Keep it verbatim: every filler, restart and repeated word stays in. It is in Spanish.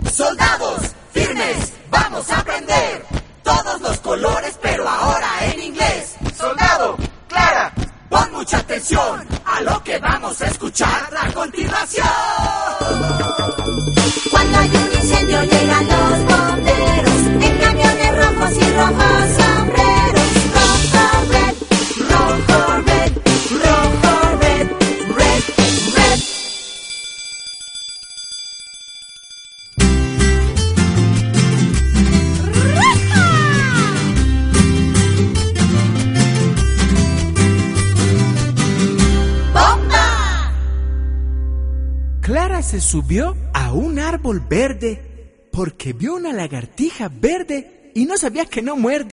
Soldados, firmes, vamos a aprender todos los colores, pero ahora en inglés. Soldado, Clara, pon mucha atención a lo que vamos a escuchar a continuación. Cuando hay un incendio llegan los bomberos en camiones rojos y rojos sombreros. Rojo, red, rojo, red, rojo, red, red, red. ¡Bomba! Clara se subió a un árbol verde porque vio una lagartija verde y no sabía que no muerde.